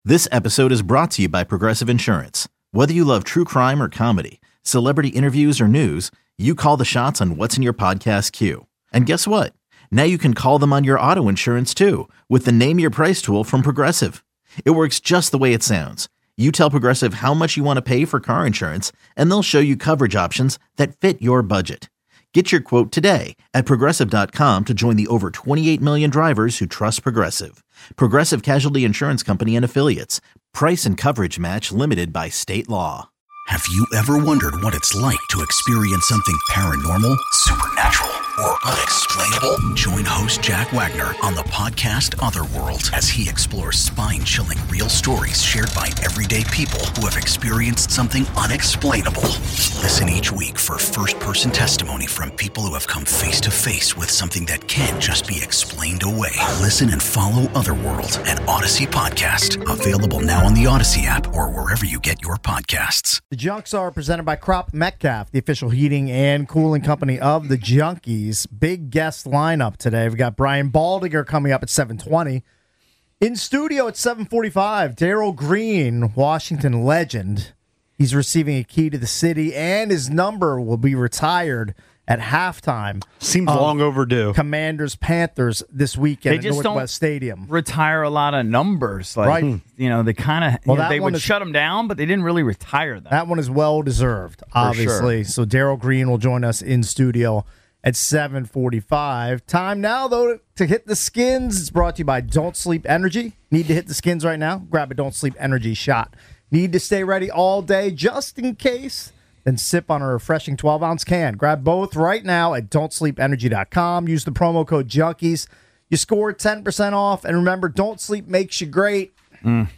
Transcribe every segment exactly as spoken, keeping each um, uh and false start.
This episode is brought to you by Progressive Insurance. Whether you love true crime or comedy, celebrity interviews or news, you call the shots on what's in your podcast queue. And guess what? Now you can call them on your auto insurance too with the Name Your Price tool from Progressive. It works just the way it sounds. You tell Progressive how much you want to pay for car insurance, and they'll show you coverage options that fit your budget. Get your quote today at Progressive dot com to join the over twenty-eight million drivers who trust Progressive. Progressive Casualty Insurance Company and Affiliates. Price and coverage match limited by state law. Have you ever wondered what it's like to experience something paranormal, supernatural, or unexplainable? Join host Jack Wagner on the podcast Otherworld as he explores spine-chilling real stories shared by everyday people who have experienced something unexplainable. Listen each week for first-person testimony from people who have come face-to-face with something that can't just be explained away. Listen and follow Otherworld, an Odyssey podcast. Available now on the Odyssey app or wherever you get your podcasts. The Junks are presented by Crop Metcalf, the official heating and cooling company of the Junkies. Big guest lineup today. We've got Brian Baldinger coming up at seven twenty. In studio at seven forty-five, Darrell Green, Washington legend. He's receiving a key to the city, and his number will be retired at halftime. Seems long overdue. Commanders Panthers this weekend They at just Northwest Stadium. retire a lot of numbers. Like, Right. you know, they kind of, Well, you know, that they one would is- shut them down, but they didn't really retire them. That one is well deserved, obviously. So Darrell Green will join us in studio at seven forty-five. Time now, though, to hit the skins. It's brought to you by Don't Sleep Energy. Need to hit the skins right now? Grab a Don't Sleep Energy shot. Need to stay ready all day just in case? Then sip on a refreshing twelve-ounce can. Grab both right now at don't sleep energy dot com. Use the promo code JUNKIES. You score ten percent off. And remember, Don't Sleep makes you great. Mm.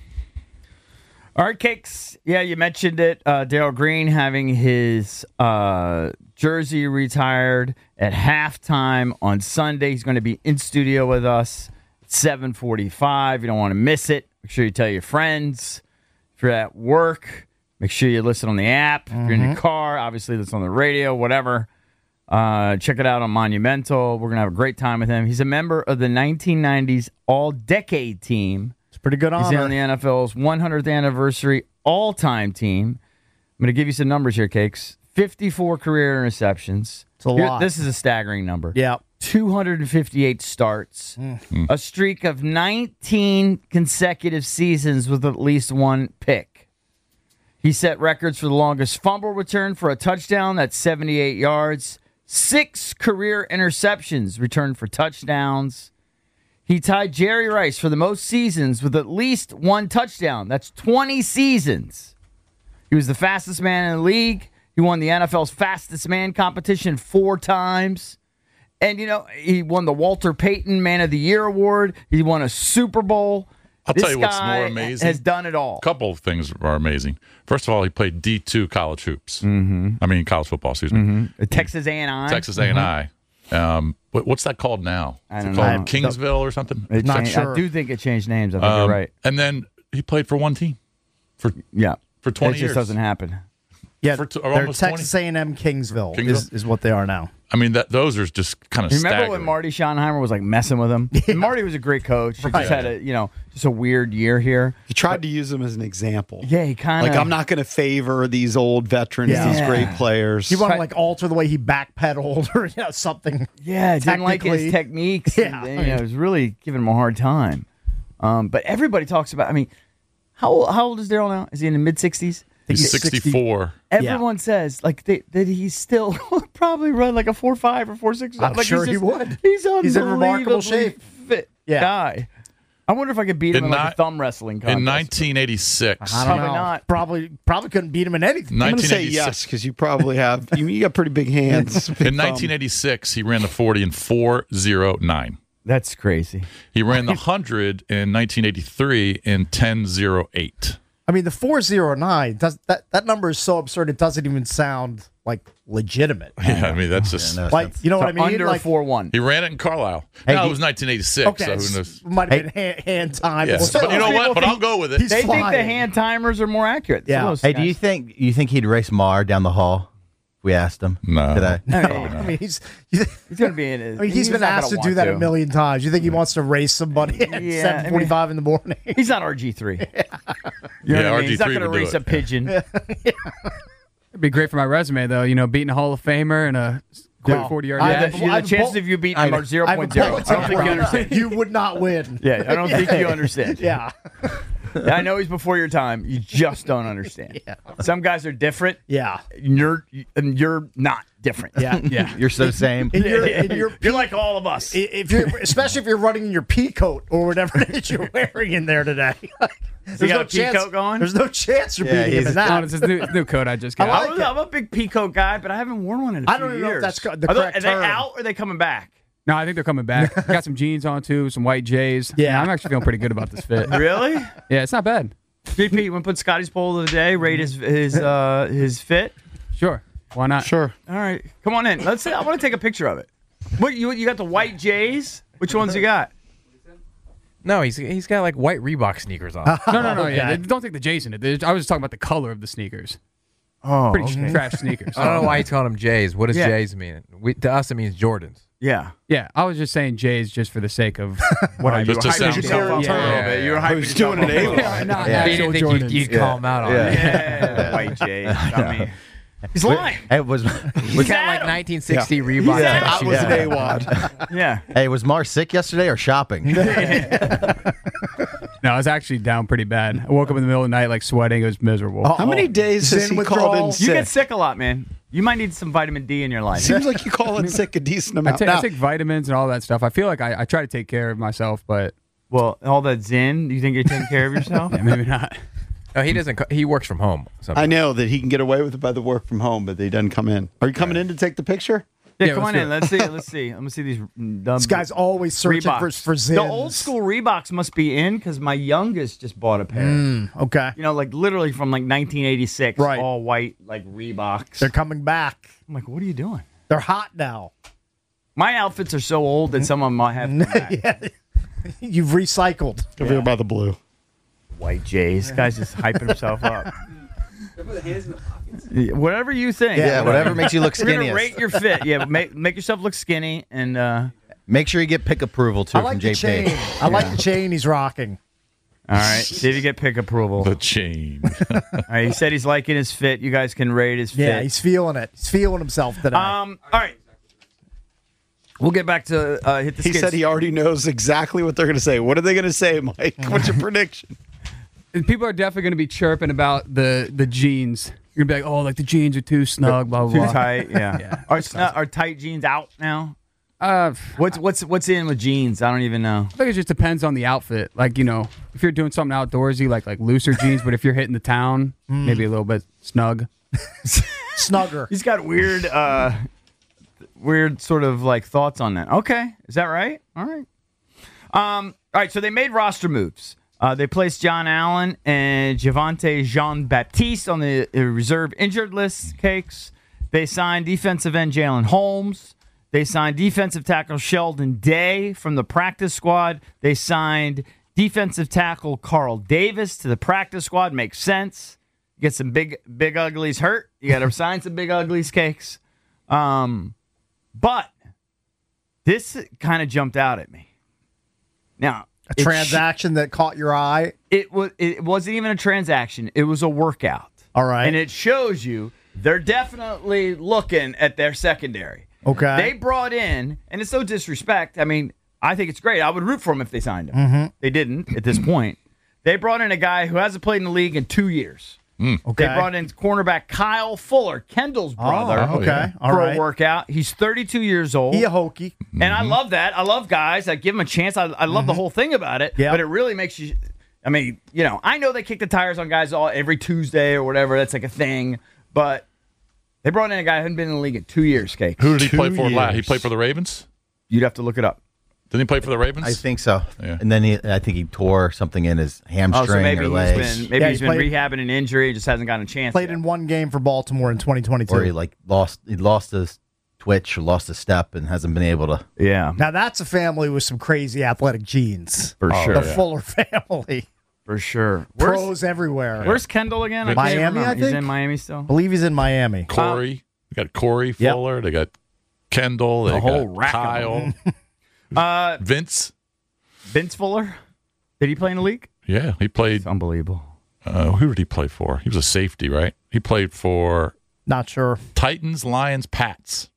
All right, Cakes. Yeah, you mentioned it. Uh, Darrell Green having his uh, jersey retired at halftime on Sunday. He's going to be in studio with us at seven forty-five. You don't want to miss it. Make sure you tell your friends. If you're at work, make sure you listen on the app. If you're in your car, obviously listen on the radio, whatever. Uh, check it out on Monumental. We're going to have a great time with him. He's a member of the nineteen nineties All-Decade Team. It's a pretty good honor. He's on the N F L's one hundredth anniversary all-time team. I'm going to give you some numbers here, Cakes. fifty-four career interceptions. It's a Here- lot. This is a staggering number. Yeah. two hundred fifty-eight starts. Mm. A streak of nineteen consecutive seasons with at least one pick. He set records for the longest fumble return for a touchdown. That's seventy-eight yards. Six career interceptions returned for touchdowns. He tied Jerry Rice for the most seasons with at least one touchdown. That's twenty seasons. He was the fastest man in the league. He won the N F L's fastest man competition four times. And, you know, he won the Walter Payton Man of the Year award. He won a Super Bowl. I'll This tell you what's guy more amazing. has done it all. A couple of things are amazing. First of all, he played D two college hoops. Mm-hmm. I mean, college football, excuse me. Mm-hmm. Texas A and I. Texas A and I. Um, what, what's that called now? I Is don't it know. called Kingsville or something? It Not changed- sure. I do think it changed names. I think Um, you're right. And then he played for one team for Yeah. for twenty It just years. doesn't happen. Yeah, For t- they're almost Texas A and M Kingsville, Kingsville? Is, is what they are now. I mean, that those are just kind of Remember staggering. when Marty Schottenheimer was like messing with him? And Marty was a great coach. He Right. just had a, you know, just a weird year here. He tried to use them as an example. Yeah, he kind of Like, I'm not going to favor these old veterans, Yeah. these great players. He want to Right. like alter the way he backpedaled or you know something. Yeah, didn't like his technically- techniques. Yeah. and, you know, it was really giving him a hard time. Um, but everybody talks about. I mean, how old, how old is Darrell now? Is he in the mid sixties? He's sixty-four. Everyone says like they, that he's still probably run like a four five or four six. I'm like sure he's he just- would. He's He's in remarkable unbelievably shape. Fit Yeah. guy. I wonder if I could beat him In in like ni- a thumb wrestling contest. In nineteen eighty-six. I don't Probably know. not. Probably probably couldn't beat him in anything. I'm going to say 1986. yes because you probably have. You, you got pretty big hands. big In thumb. nineteen eighty-six, he ran the forty in four oh nine. That's crazy. He ran the one hundred in nineteen eighty-three in ten oh eight. I mean, the four oh nine does that that number is so absurd it doesn't even sound like legitimate. Yeah, I mean, that's just. Like, you know what I mean? Under Like, four one. He ran it in Carlisle. Hey, no, do- it was nineteen eighty-six, okay, so who knows? might have been hand, hand time. Yeah. Well, still, But you know people what? But think I'll go with it. he's They think the flying. hand timers are more accurate. Yeah. Some of those Hey, do you guys- think you think he'd race Marr down the hall? We asked him No. today. I mean, I mean, he's. he's going to be in his. I mean, he's been asked to do that a million times. You think he wants to race somebody at Yeah, seven forty-five in the morning? He's not R G three. You know Yeah, what I mean? He's not R G three going to would do race it. a pigeon. It'd be great for my resume, though. You know, beating a Hall of Famer and a quick No. forty-yard I- dash. Yeah, the, I- the chances I- of you beating him are zero point zero. I don't think you understand. You would not win. Yeah, I don't think you understand. Yeah. I know he's before your time. You just don't understand. Yeah. Some guys are different. Yeah. You're and you're not different. Yeah. Yeah. You're so same. And you're, and you're, You're like all of us. if you're, especially if you're running in your pea coat or whatever it is you're wearing in there today. There's got a pea chance, coat going? There's no chance you're Yeah, beating him he's- in that. Oh, it's this new, new coat I just got. I I like was, it. I'm a big peacoat guy, but I haven't worn one in a I few don't even know if years. that's co- the are they, correct are they term. out or are they coming back? No, I think they're coming back. I got some jeans on, too, some white J's. Yeah. I'm actually feeling pretty good about this fit. Really? Yeah, it's not bad. P P, you want to put Scotty's poll of the day, rate his his uh, his fit? Sure. Why not? Sure. All right, come on in. Let's. I want to take a picture of it. What you you got the white J's? Which ones you got? No, he's he's got like white Reebok sneakers on. No, no, no. Yeah, Okay. they- don't take the J's in it. They- I was just talking about the color of the sneakers. Oh, Pretty trash sneakers. I don't know why he's calling them J's. What does Yeah. J's mean? We, to us, it means Jordans. Yeah. Yeah, I was just saying J's just for the sake of what I Just to Hyping sound yourself up Yeah, a little yeah, bit. You were hyping Who's yourself doing up an a little A-Wad? bit. not Yeah. He actual didn't think Jordans. you'd, you'd call him out on it. Yeah, white J's. I mean, he's lying. Hey, was He's got like Adam. nineteen sixty Reebok. Yeah. That shoes was on. an A-Wad. Yeah. hey, was Mar sick yesterday or shopping? No, I was actually down pretty bad. I woke up in the middle of the night like sweating. It was miserable. How many days has Zen he called in withdrawal. sick? You get sick a lot, man. You might need some vitamin D in your life. Seems like you call in sick a decent I amount. take, I Now, take vitamins and all that stuff. I feel like I, I try to take care of myself, but Well, all that Zen, you think you're taking care of yourself? yeah, maybe not. No, he doesn't. co- He works from home. I sometimes. know that he can get away with it by the work from home, but he doesn't come in. Are you coming in to take the picture? Yeah, Yeah, come let's on do in. it. Let's see. Let's see. I'm gonna see these. Dumb This guy's always searching for, Reeboks. for Zins. The old school Reeboks must be in because my youngest just bought a pair. Mm, okay. You know, like literally from like nineteen eighty-six, Right. all white, like Reeboks. They're coming back. I'm like, what are you doing? They're hot now. My outfits are so old that some of them might have come back. Yeah. You've recycled. Over here by the blue. White J's. This guy's just hyping himself up. Yeah, whatever you think. Yeah, whatever makes you look We're gonna skinniest. rate your fit. Yeah, make make yourself look skinny and. uh Make sure you get pick approval too I like from the J P. chain. I like the chain he's rocking. All right, see if you get pick approval. The chain. All right, he said he's liking his fit. You guys can rate his fit. Yeah, he's feeling it. He's feeling himself today. Um. All right. We'll get back to uh, hit the. He Skids. said he already knows exactly what they're going to say. What are they going to say, Mike? What's your prediction? And people are definitely going to be chirping about the the jeans. You're going to be like, oh, like the jeans are too snug, blah, blah, too blah. tight. Yeah. Yeah. Are snu- are tight jeans out now? Uh, What's what's what's in with jeans? I don't even know. I think it just depends on the outfit. Like, you know, if you're doing something outdoorsy, like like looser jeans, but if you're hitting the town, maybe a little bit snug. Snugger. He's got weird, uh, weird sort of like thoughts on that. Okay, is that right? All right. Um. All right. So they made roster moves. Uh, they placed John Allen and Javante Jean-Baptiste on the uh, reserve injured list. Cakes. They signed defensive end Jalen Holmes. They signed defensive tackle Sheldon Day from the practice squad. They signed defensive tackle Carl Davis to the practice squad. Makes sense. Get some big, big uglies hurt. You got to sign some big uglies, Cakes. Um, but this kind of jumped out at me. Now, A it sh- transaction that caught your eye. it was. It wasn't even a transaction. It was a workout. All right. And it shows you they're definitely looking at their secondary. Okay. They brought in, and it's no disrespect. I mean, I think it's great. I would root for them if they signed him. Mm-hmm. They didn't at this point. They brought in a guy who hasn't played in the league in two years. Okay. They brought in cornerback Kyle Fuller, Kendall's brother, Oh, okay. yeah. All for right. a workout. He's thirty-two years old. He a hokey. And I love that. I love guys. I give them a chance. I, I love the whole thing about it. Yeah. But it really makes you. I mean, you know, I know they kick the tires on guys all every Tuesday or whatever. That's like a thing. But they brought in a guy who hadn't been in the league in two years. Cake. Who did he Two play for last? He years. played for the Ravens? You'd have to look it up. Didn't he play for the Ravens? I think so. Yeah. And then he, I think he tore something in his hamstring Oh, so maybe or he's legs, been maybe Yeah, he's he been played- rehabbing an injury. Just hasn't gotten a chance. Played yet. in one game for Baltimore in twenty twenty-two. or he like lost he lost his twitch or lost his step and hasn't been able to. Yeah, Now that's a family with some crazy athletic genes. for sure. The Fuller family. For sure. Where's, Pros everywhere. where's Kendall again? I can't Miami, remember. I He's think? in Miami still. I believe he's in Miami. Corey. They got Corey Yep. Fuller. They got Kendall. They A whole got rack of Kyle. Uh, Vince. Vince Fuller. Did he play in the league? Yeah, he played. It's unbelievable. Uh, who did he play for? He was a safety, right? He played for Not sure. Titans, Lions, Pats.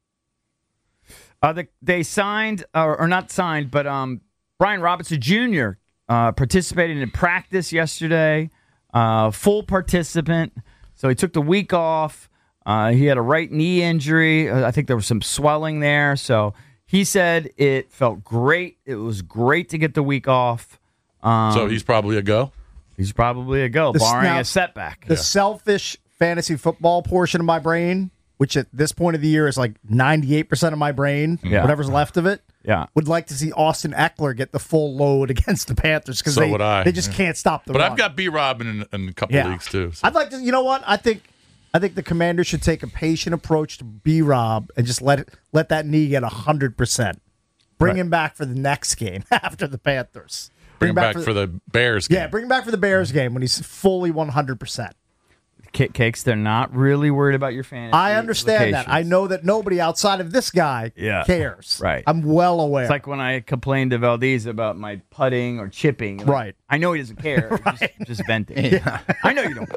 Uh, the, they signed, or, or not signed, but um, Brian Robinson Junior Uh, participated in practice yesterday. Uh, full participant. So he took the week off. Uh, he had a right knee injury. Uh, I think there was some swelling there. So he said it felt great. It was great to get the week off. Um, So he's probably a go. he's probably a go, The barring snap- a setback. The selfish fantasy football portion of my brain, which at this point of the year is like ninety-eight percent of my brain, Yeah. whatever's left of it, Yeah. would like to see Austin Eckler get the full load against the Panthers because So they, would I, they just yeah. can't stop the But run. I've got B. Robin in, in a couple Yeah. leagues too. So. I'd like to, you know what? I think I think the Commanders should take a patient approach to B. Rob and just let it, let that knee get one hundred percent. Bring Right. him back for the next game after the Panthers. Bring him back, for the Bears game. Yeah, bring him back for the Bears game when he's fully one hundred percent. Cake- Cakes, they're not really worried about your fantasy. I understand that. I implications. know that nobody outside of this guy Yeah. cares. Right. I'm well aware. It's like when I complained to Valdez about my putting or chipping. Like, Right. I know he doesn't care. just, just venting. I know you don't.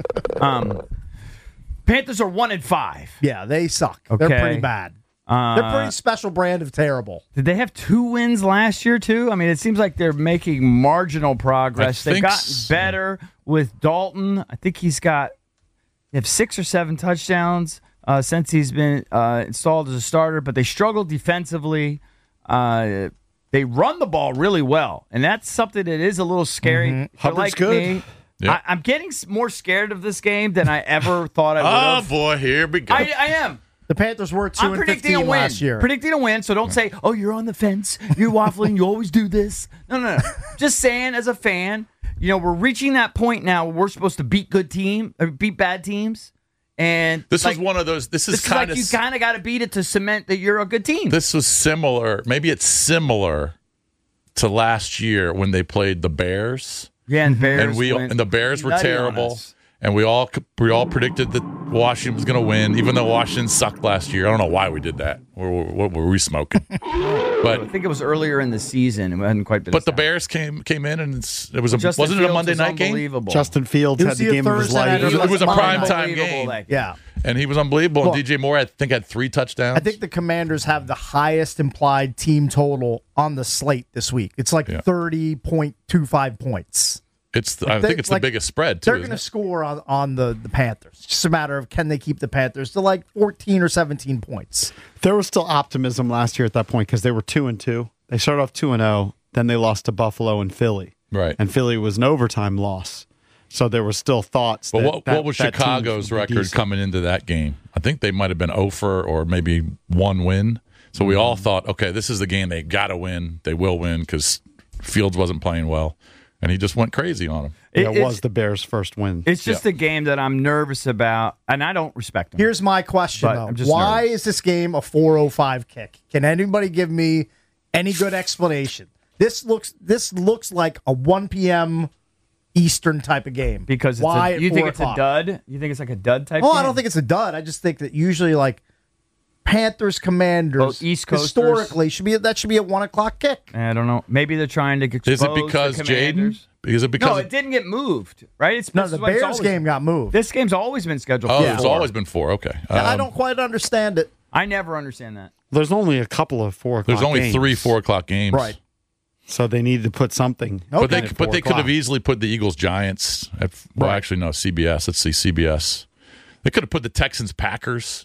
Um, Panthers are one and five. yeah, they suck. Okay. They're pretty bad. Uh, They're pretty special brand of terrible. Did they have two wins last year too? I mean, it seems like they're making marginal progress. I They've think gotten so. better with Dalton. I think he's got they have six or seven touchdowns uh, since he's been uh, installed as a starter, but they struggle defensively. Uh, they run the ball really well, and that's something that is a little scary. If you're Hubbard's like good. me, Yep. I, I'm getting s- more scared of this game than I ever thought I would Oh have. boy, here we go. I, I am. The Panthers were two I'm and predicting a fifteen win. last year. Predicting a win, so don't say, "Oh, you're on the fence. You're waffling. You always do this." No, no, no. Just saying, as a fan, you know, we're reaching that point now where we're supposed to beat good team, or beat bad teams, and this like, was one of those. This is This is kind like of. you kind of got to beat it to cement that you're a good team. This was similar. Maybe it's similar to last year when they played the Bears, yeah, and Bears and we went and the Bears were nutty on terrible. us. And we all we all predicted that Washington was going to win, even though Washington sucked last year. I don't know why we did that. What were, what were we smoking? I But think it was earlier in the season. It hadn't quite been. but the established. Bears came came in and it's, it was a Justin wasn't it a Fields Monday was night game? unbelievable. Justin Fields It had was the the game of his Thursday life. night. It was- it was a prime time unbelievable game. that Yeah. And he was unbelievable. Well- and D J Moore, I think, had three touchdowns. I think the Commanders have the highest implied team total on the slate this week. It's like Yeah. thirty point two five points. it's the, I they- think it's like, the biggest spread too. They're isn't going to it? score on, on the, the Panthers. It's just a matter of can they keep the Panthers to like fourteen or seventeen points. There was still optimism last year at that point because they were two and two. They started off two and zero. Then they lost to Buffalo and Philly. Right. And Philly was an overtime loss. So there was still thoughts. But that, what, that, what was that team Chicago's would be record decent. coming into that game? I think they might have been oh for or maybe one win. So we all thought, okay, this is the game they got to win. They will win because Fields wasn't playing well, and he just went crazy on him. It- That it's- was the Bears' first win. It's just a game that I'm nervous about, and I don't respect them. Here's my question, But though. I'm just Why nervous. is this game a four oh five kick? Can anybody give me any good explanation? This looks this looks like a one p.m. Eastern type of game. because it's Why a, at you think four it's o'clock? a dud. You think it's like a dud type. Oh, game? I don't think it's a dud. I just think that usually like Panthers Commanders Well, East Coasters- historically should be that should be a one o'clock kick. I don't know. Maybe they're trying to expose Is it because the Jaden? Commanders. Is it because No, of- it didn't get moved. Right? It's No, this the is what it's Bears always- game got moved. This game's always been scheduled. Oh, for it's four. always been four. Okay, And I Um, don't quite understand it. I never understand that. There's only a couple of four o'clock There's only games. three four o'clock games, Right. So they need to put something. But they Okay. but they could have o'clock. easily put the Eagles Giants. At, well, Right. actually, no, C B S. Let's see, C B S. They could have put the Texans Packers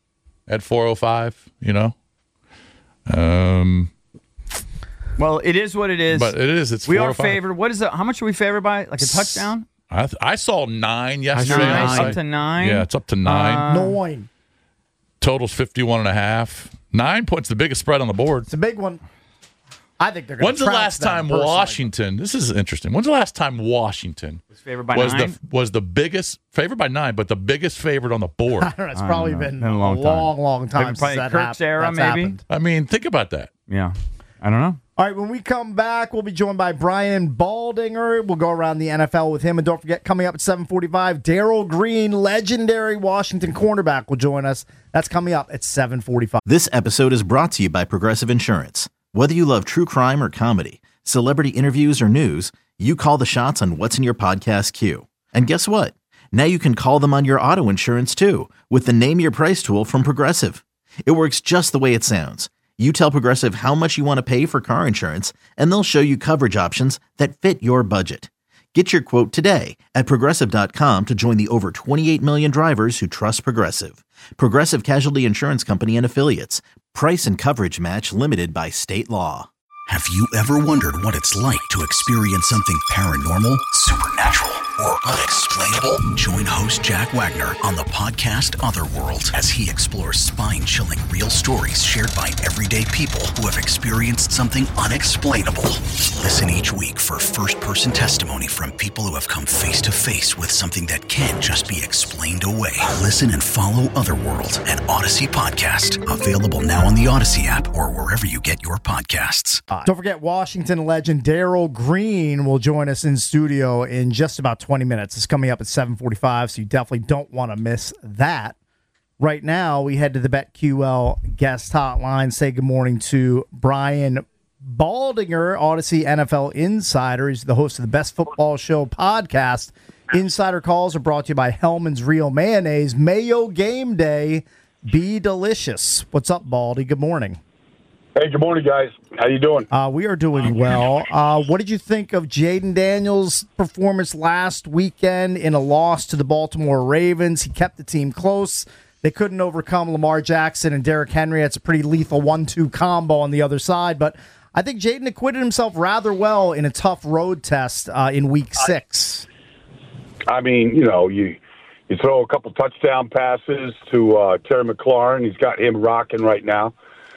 at four oh five. You know, um, Well, it is what it is. but it is. It's we four are oh five. favored. What is it? How much are we favored by? Like a touchdown? I, th- I saw nine yesterday. Nine, on the up site. to nine? Yeah, it's up to nine. Uh, Nine. Total's fifty-one and a half. Nine points, the biggest spread on the board. It's a big one. I think they're going When's the last time Washington? This is interesting. When's the last time Washington Was favored by was nine? the was the biggest favored by nine, but the biggest favorite on the board? I don't know. It's probably know. been, Been a long a time. long, long time Maybe since probably that Kirk's hap- era, that's maybe? happened. I mean, think about that. Yeah. I don't know. All right, when we come back, we'll be joined by Brian Baldinger. We'll go around the N F L with him. And don't forget, coming up at seven forty-five, Darrell Green, legendary Washington cornerback, will join us. That's coming up at seven forty-five. This episode is brought to you by Progressive Insurance. Whether you love true crime or comedy, celebrity interviews or news, you call the shots on what's in your podcast queue. And guess what? Now you can call them on your auto insurance too with the Name Your Price tool from Progressive. It works just the way it sounds. You tell Progressive how much you want to pay for car insurance, and they'll show you coverage options that fit your budget. Get your quote today at Progressive dot com to join the over twenty-eight million drivers who trust Progressive. Progressive Casualty Insurance Company and Affiliates. Price and coverage match limited by state law. Have you ever wondered what it's like to experience something paranormal, supernatural, or unexplainable? Join host Jack Wagner on the podcast Otherworld as he explores spine-chilling real stories shared by everyday people who have experienced something unexplainable. Listen each week for first-person testimony from people who have come face-to-face with something that can't just be explained away. Listen and follow Otherworld, an Odyssey podcast. Available now on the Odyssey app or wherever you get your podcasts. Don't forget, Washington legend Darrell Green will join us in studio in just about twenty minutes. It's coming up at seven forty-five, so you definitely don't want to miss that. Right now, we head to the BetQL guest hotline. Say good morning to Brian Baldinger, Odyssey N F L Insider. He's the host of the Best Football Show podcast. Insider calls are brought to you by Hellman's Real Mayonnaise. Mayo Game Day. Be delicious. What's up, Baldy? Good morning. Hey, good morning, guys. How you doing? Uh, we are doing well. Uh, what did you think of Jayden Daniels' performance last weekend in a loss to the Baltimore Ravens? He kept the team close. They couldn't overcome Lamar Jackson and Derrick Henry. That's a pretty lethal one two combo on the other side. But I think Jayden acquitted himself rather well in a tough road test uh, in week six. I mean, you know, you you throw a couple touchdown passes to uh, Terry McLaurin. He's got him rocking right now.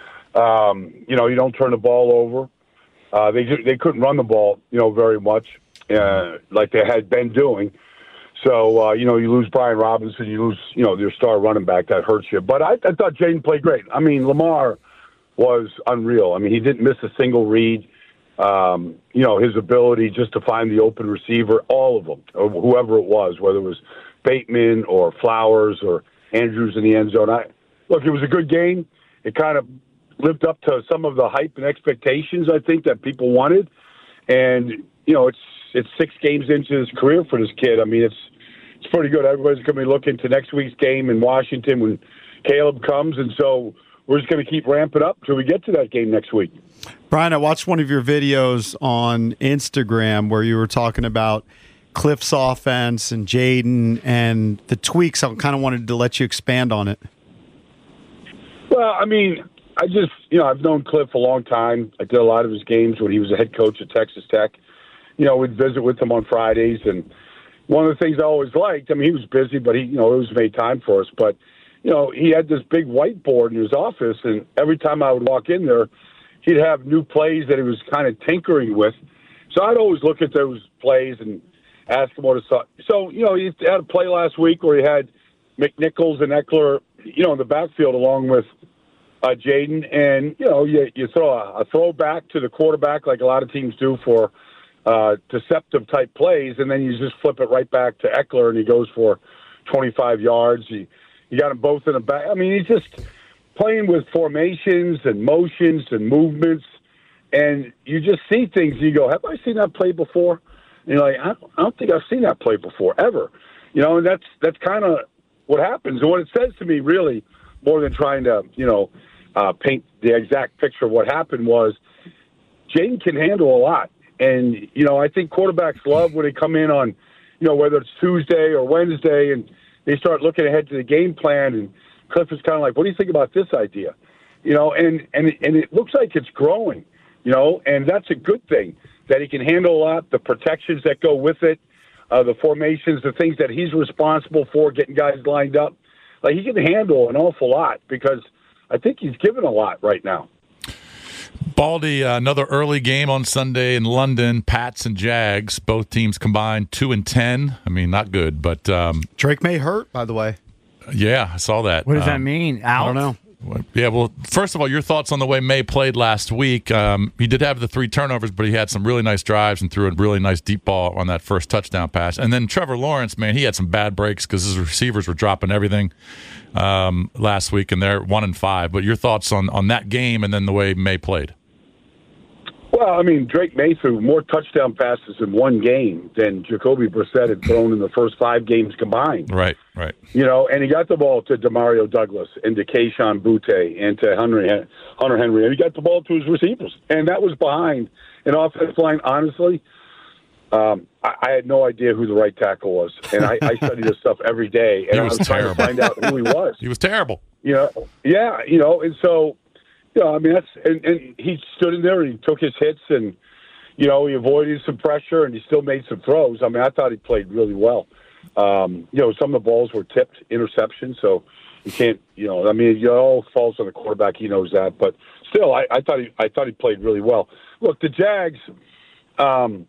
Um, you know, you don't turn the ball over. Uh, they they couldn't run the ball, you know, very much uh, like they had been doing. So, uh, you know, you lose Brian Robinson, you lose, you know, your star running back. That hurts you. But I, I thought Jayden played great. I mean, Lamar was unreal. I mean, he didn't miss a single read. Um, you know, his ability just to find the open receiver, all of them, or whoever it was, whether it was Bateman or Flowers or Andrews in the end zone. I, look, it was a good game. It kind of lived up to some of the hype and expectations, I think, that people wanted. And, you know, it's it's six games into his career for this kid. I mean, it's it's pretty good. Everybody's going to be looking to next week's game in Washington when Caleb comes. And so we're just going to keep ramping up till we get to that game next week. Brian, I watched one of your videos on Instagram where you were talking about Cliff's offense and Jayden and the tweaks. I kind of wanted to let you expand on it. Well, I mean, I just, you know, I've known Cliff a long time. I did a lot of his games when he was a head coach at Texas Tech. You know, we'd visit with him on Fridays. And one of the things I always liked, I mean, he was busy, but he, you know, always made time for us. But, you know, he had this big whiteboard in his office, and every time I would walk in there, he'd have new plays that he was kind of tinkering with. So I'd always look at those plays and ask him what he saw. So, you know, he had a play last week where he had McNichols and Eckler, you know, in the backfield along with Uh, Jayden, and, you know, you, you throw a, a throwback to the quarterback like a lot of teams do for uh, deceptive-type plays, and then you just flip it right back to Eckler, and he goes for twenty-five yards. You, you got them both in the back. I mean, he's just playing with formations and motions and movements, and you just see things, and you go, have I seen that play before? And you're like, I don't, I don't think I've seen that play before, ever. You know, and that's, that's kind of what happens. And what it says to me, really, more than trying to, you know, Uh, paint the exact picture of what happened was Jayden can handle a lot. And, you know, I think quarterbacks love when they come in on, you know, whether it's Tuesday or Wednesday and they start looking ahead to the game plan. And Cliff is kind of like, what do you think about this idea? You know, and, and, and it looks like it's growing, you know, and that's a good thing that he can handle a lot, the protections that go with it, uh, the formations, the things that he's responsible for, getting guys lined up. Like, he can handle an awful lot because I think he's given a lot right now. Baldy, uh, another early game on Sunday in London. Pats and Jags, both teams combined two and ten. I mean, not good, but um, Drake May hurt, by the way. Yeah, I saw that. What does um, that mean? Out? I don't know. Yeah, well, first of all, your thoughts on the way May played last week. Um, he did have the three turnovers, but he had some really nice drives and threw a really nice deep ball on that first touchdown pass. And then Trevor Lawrence, man, he had some bad breaks because his receivers were dropping everything um, last week, and they're one and five. But your thoughts on, on that game and then the way May played? Well, I mean, Drake May threw more touchdown passes in one game than Jacoby Brissett had thrown in the first five games combined. Right, right. You know, and he got the ball to Demario Douglas and to Kayshon Boutte and to Henry, Hunter Henry, and he got the ball to his receivers. And that was behind an offensive line, honestly. Um, I, I had no idea who the right tackle was, and I, I study this stuff every day, and He I was was trying terrible. to find out who he was. He was terrible. You know, yeah, you know, and so, you know, I mean, that's and, and he stood in there and he took his hits and, you know, he avoided some pressure and he still made some throws. I mean, I thought he played really well. Um, you know, some of the balls were tipped interceptions, so you can't, you know, I mean, it all falls on the quarterback. He knows that, but still, I, I thought he, I thought he played really well. Look, the Jags, um,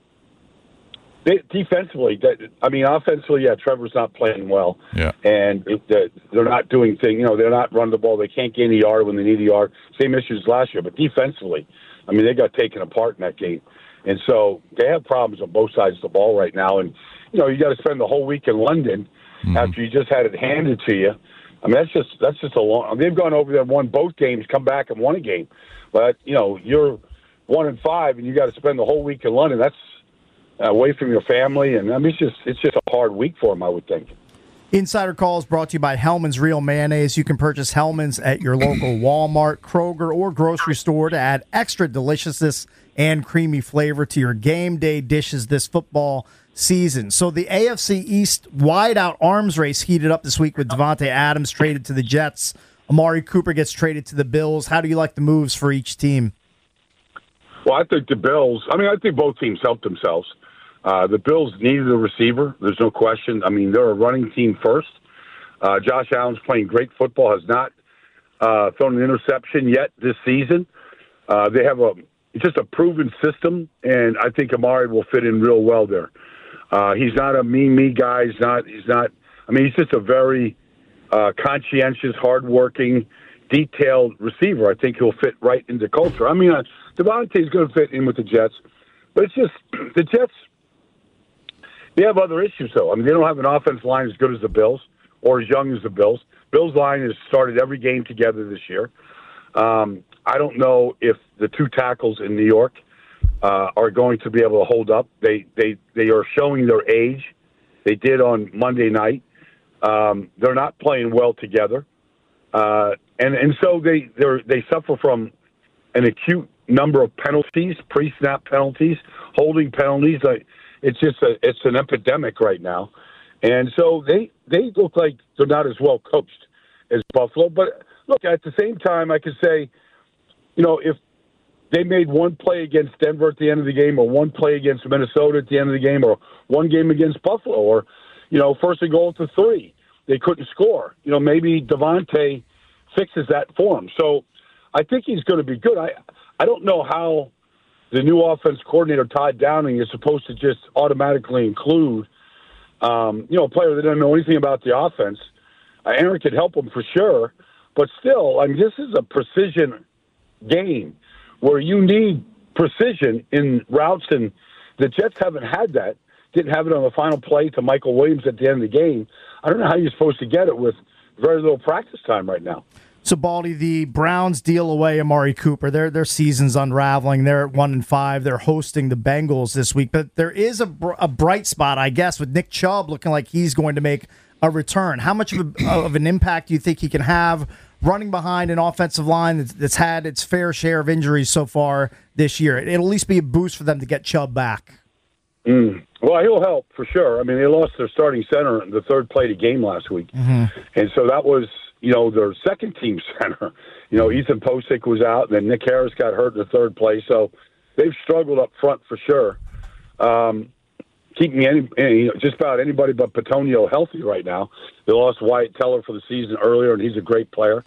they, defensively, that, I mean, offensively, yeah, Trevor's not playing well. Yeah. And it, they're not doing things, you know, they're not running the ball. They can't gain a yard when they need a yard. Same issues last year. But defensively, I mean, they got taken apart in that game. And so they have problems on both sides of the ball right now. And, you know, you got to spend the whole week in London mm-hmm. after you just had it handed to you. I mean, that's just that's just a long – they've gone over there and won both games, come back and won a game. But, you know, you're one and five and you got to spend the whole week in London. That's away from your family. And, I mean, it's just it's just a hard week for them, I would think. Insider Call is brought to you by Hellman's Real Mayonnaise. You can purchase Hellman's at your local Walmart, Kroger, or grocery store to add extra deliciousness and creamy flavor to your game day dishes this football season. So the A F C East wideout arms race heated up this week with Devontae Adams traded to the Jets. Amari Cooper gets traded to the Bills. How do you like the moves for each team? Well, I think the Bills, I mean, I think both teams helped themselves. Uh, the Bills needed a receiver. There's no question. I mean, they're a running team first. Uh, Josh Allen's playing great football, has not uh, thrown an interception yet this season. Uh, they have a just a proven system, and I think Amari will fit in real well there. Uh, he's not a me-me guy. He's not. He's not. I mean, he's just a very uh, conscientious, hardworking, detailed receiver. I think he'll fit right into culture. I mean, uh, Devontae's going to fit in with the Jets, but it's just the Jets. They have other issues, though. I mean, they don't have an offensive line as good as the Bills or as young as the Bills. Bills' line has started every game together this year. Um, I don't know if the two tackles in New York uh, are going to be able to hold up. They they they are showing their age. They did on Monday night. Um, they're not playing well together, uh, and and so they they they suffer from an acute number of penalties, pre-snap penalties, holding penalties. Like, It's just a it's an epidemic right now, and so they they look like they're not as well coached as Buffalo. But look, at the same time, I could say, you know, if they made one play against Denver at the end of the game, or one play against Minnesota at the end of the game, or one game against Buffalo, or you know, first and goal to three, they couldn't score. You know, maybe Devontae fixes that for them. So I think he's going to be good. I I don't know how the new offense coordinator, Todd Downing, is supposed to just automatically include, um, you know, a player that doesn't know anything about the offense. Uh, Aaron could help him for sure, but still, I mean, this is a precision game where you need precision in routes, and the Jets haven't had that. Didn't have it on the final play to Michael Williams at the end of the game. I don't know how you're supposed to get it with very little practice time right now. So, Baldy, the Browns deal away Amari Cooper. Their their season's unraveling. They're at one and five. They're hosting the Bengals this week. But there is a, br- a bright spot, I guess, with Nick Chubb looking like he's going to make a return. How much of, a, of an impact do you think he can have running behind an offensive line that's, that's had its fair share of injuries so far this year? It'll at least be a boost for them to get Chubb back. Mm. Well, he'll help for sure. I mean, they lost their starting center in the third play of the game last week. Mm-hmm. And so that was, you know, their second team center. You know, Ethan Posick was out, and then Nick Harris got hurt in the third play. So they've struggled up front for sure. Um, keeping any, any, just about anybody but Petonio healthy right now. They lost Wyatt Teller for the season earlier, and he's a great player.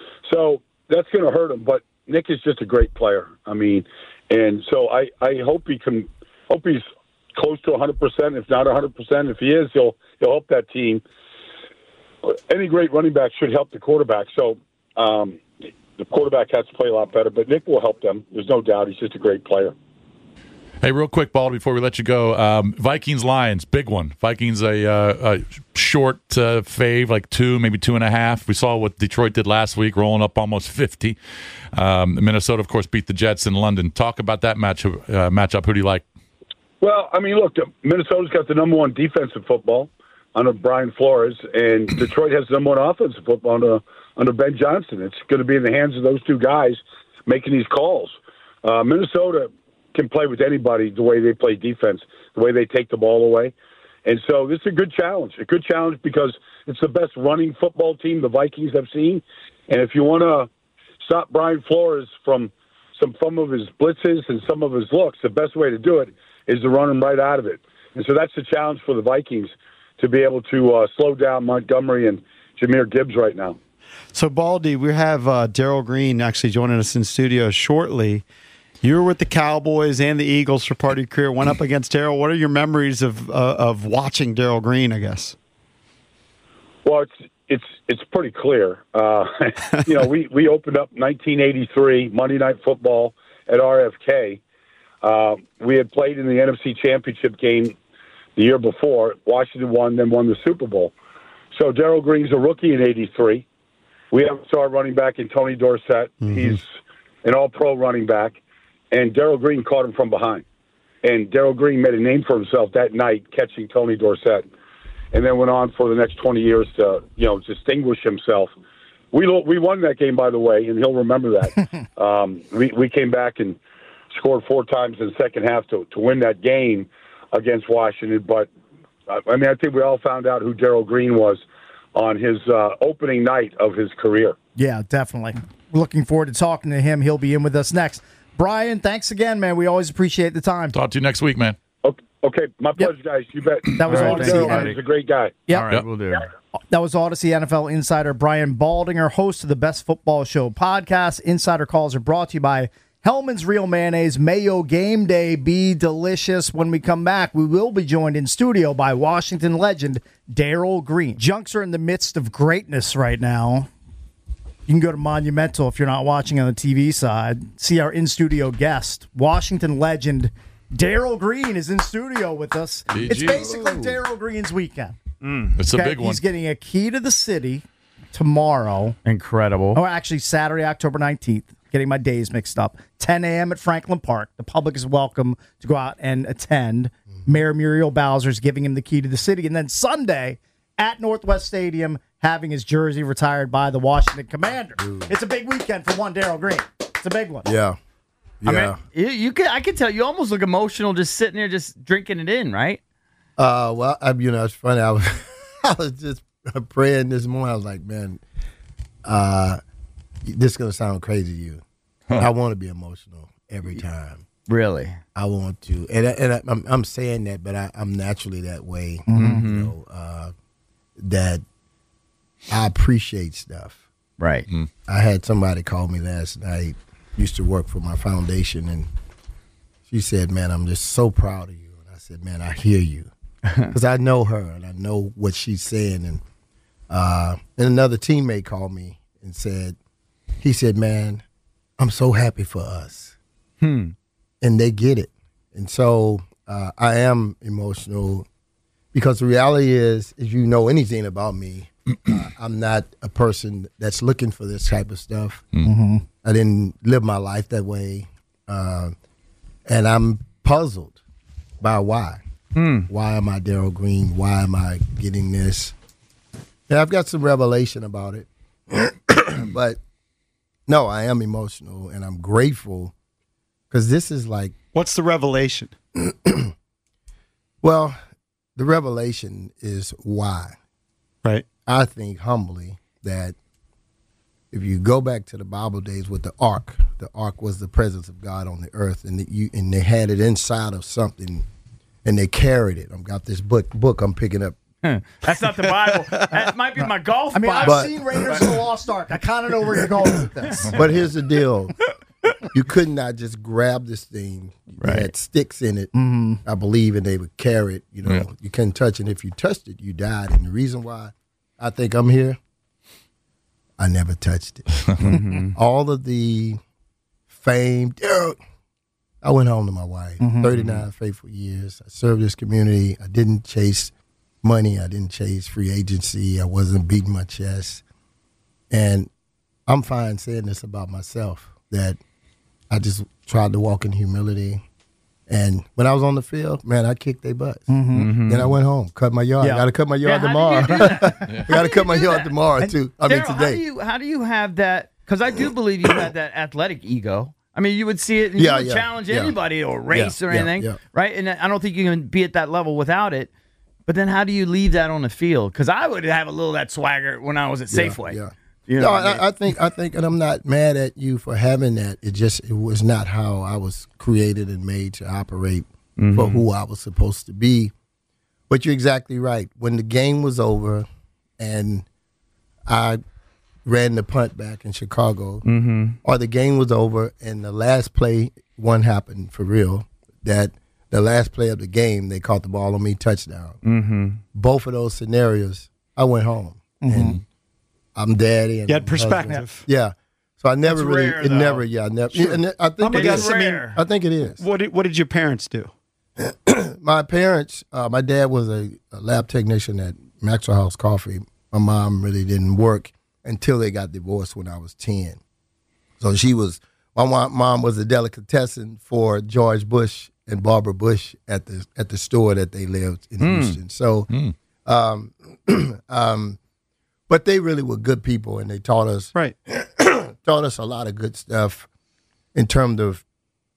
So that's going to hurt him. But Nick is just a great player. I mean, and so I, I hope he can, hope he's close to one hundred percent, if not one hundred percent. If he is, he'll he'll help that team. Any great running back should help the quarterback. So Um, the quarterback has to play a lot better, but Nick will help them. There's no doubt. He's just a great player. Hey, real quick, Bald, before we let you go, um, Vikings-Lions, big one. Vikings a, uh, a short uh, fave, like two, maybe two and a half. We saw what Detroit did last week, rolling up almost fifty. Um, Minnesota, of course, beat the Jets in London. Talk about that match, uh, matchup. Who do you like? Well, I mean, look, Minnesota's got the number one defensive football under Brian Flores, and Detroit has the number one offensive football under, under Ben Johnson. It's going to be in the hands of those two guys making these calls. Uh, Minnesota can play with anybody the way they play defense, the way they take the ball away. And so this is a good challenge, a good challenge because it's the best running football team the Vikings have seen. And if you want to stop Brian Flores from some, some of his blitzes and some of his looks, the best way to do it is to run him right out of it. And so that's the challenge for the Vikings, to be able to uh, slow down Montgomery and Jahmyr Gibbs right now. So, Baldy, we have uh, Darrell Green actually joining us in studio shortly. You were with the Cowboys and the Eagles for part of your career, went up against Darrell. What are your memories of uh, of watching Darrell Green, I guess? Well, it's it's it's pretty clear. Uh, you know, we, we opened up nineteen eighty-three Monday Night Football at R F K. Uh, we had played in the N F C Championship game the year before. Washington won, then won the Super Bowl. So Darrell Green's a rookie in eighty-three. We have a star running back in Tony Dorsett. Mm-hmm. He's an all-pro running back. And Darrell Green caught him from behind. And Darrell Green made a name for himself that night catching Tony Dorsett, and then went on for the next twenty years to, you know, distinguish himself. We we won that game, by the way, and he'll remember that. um, we, we came back and scored four times in the second half to, to win that game against Washington. But, I mean, I think we all found out who Darrell Green was on his uh, opening night of his career. Yeah, definitely. Looking forward to talking to him. He'll be in with us next. Brian, thanks again, man. We always appreciate the time. Talk to you next week, man. Okay, okay. My pleasure, yep. guys. You bet. That was right, Odyssey. He's a great guy. Yep. All right, yep. we'll do. That was Odyssey N F L insider Brian Baldinger, host of the Best Football Show podcast. Insider calls are brought to you by Hellman's Real Mayonnaise. Mayo Game Day. Be delicious. When we come back, we will be joined in studio by Washington legend Darrell Green. Junks are in the midst of greatness right now. You can go to Monumental if you're not watching on the T V side. See our in-studio guest, Washington legend Darrell Green, is in studio with us. D G. It's basically Darrell Green's weekend. Mm, it's a okay? big one. He's getting a key to the city tomorrow. Incredible. Oh, actually, Saturday, October nineteenth. Getting my days mixed up. ten a.m. at Franklin Park. The public is welcome to go out and attend. Mayor Muriel Bowser's giving him the key to the city. And then Sunday at Northwest Stadium, having his jersey retired by the Washington Commanders. Ooh. It's a big weekend for one Darrell Green. It's a big one. Yeah. Yeah. I mean, you, you can, I can tell you almost look emotional just sitting there just drinking it in, right? Uh, well, I, you know, it's funny. I was, I was just praying this morning. I was like, man, uh, this is going to sound crazy to you. Huh. I want to be emotional every time. Really? I want to. And, I, and I, I'm, I'm saying that, but I, I'm naturally that way. Mm-hmm. You know, uh, that I appreciate stuff. Right. Mm. I had somebody call me last night, used to work for my foundation, and she said, man, I'm just so proud of you. And I said, man, I hear you. Because I know her, and I know what she's saying. And, uh, and another teammate called me and said, he said, man, I'm so happy for us. Hmm. And they get it. And so uh, I am emotional. Because the reality is, if you know anything about me, uh, I'm not a person that's looking for this type of stuff. Mm-hmm. I didn't live my life that way. Uh, and I'm puzzled by why. Mm. Why am I Darrell Green? Why am I getting this? And I've got some revelation about it. But, no, I am emotional, and I'm grateful because this is like. What's the revelation? Well, the revelation is why. Right. I think humbly that if you go back to the Bible days with the ark, the ark was the presence of God on the earth, and the, you and they had it inside of something, and they carried it. I've got this book book I'm picking up. That's not the Bible. That might be my golf I mean, Bible. I've seen Raiders of the Lost Ark. I kind of know where you're going with this. But here's the deal. You could not just grab this thing. Right. It had sticks in it, mm-hmm. I believe, and they would carry it. You know, Yeah. you couldn't touch it. If you touched it, you died. And the reason why I think I'm here, I never touched it. mm-hmm. All of the fame, Daryl, I went home to my wife. Mm-hmm. thirty-nine faithful years. I served this community. I didn't chase money. I didn't chase free agency. I wasn't beating my chest. And I'm fine saying this about myself, that I just tried to walk in humility. And when I was on the field, man, I kicked their butts. Mm-hmm. Then I went home, cut my yard. Yeah. I got to cut my yard yeah, tomorrow. I got to cut my yard that? tomorrow, And too. I mean, Daryl, today. How do you, how do you have that? Because I do believe you had that athletic ego. I mean, you would see it and Yeah, you would yeah, challenge yeah. anybody or race Yeah, or yeah, anything, yeah. right? And I don't think you can be at that level without it. But then how do you leave that on the field? Because I would have a little of that swagger when I was at Yeah, Safeway. Yeah. You no, know what I mean? I, I think I think, and I'm not mad at you for having that. It just it was not how I was created and made to operate mm-hmm. for who I was supposed to be. But you're exactly right. When the game was over, and I ran the punt back in Chicago, Mm-hmm. or the game was over, and the last play one happened for real. That the last play of the game, they caught the ball on me, touchdown. Mm-hmm. Both of those scenarios, I went home Mm-hmm. and. I'm daddy. And You had I'm husband. perspective. Yeah. So I never That's really, rare, it though. never, yeah, I never. Sure. And I think I'm it a is. guess, I mean, rare. I think it is. What did, what did your parents do? My parents, uh, my dad was a, a lab technician at Maxwell House Coffee. My mom really didn't work until they got divorced when I was ten. So she was, my mom, mom was a delicatessen for George Bush and Barbara Bush at the at the store that they lived in Mm. Houston. So, Mm. um, um, but they really were good people, and they taught us Right. taught us a lot of good stuff in terms of